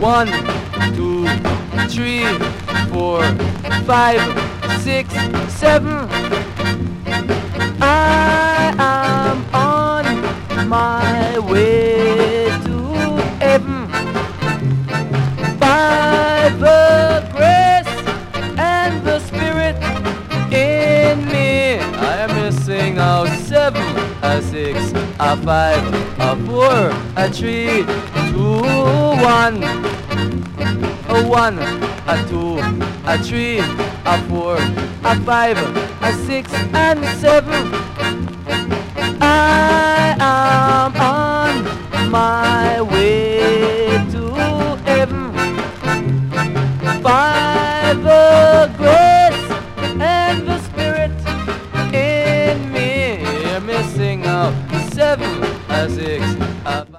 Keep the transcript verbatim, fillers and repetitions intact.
One, two, three, four, five, six, seven. I am on my way to heaven by the grace and the Spirit in me. I am missing out seven, a six, a five, a four, a three, two, one, a one, a two, a three, a four, a five, a six, and seven. I am on my way to heaven by the grace and the Spirit in me. Missing out seven, a six, a five.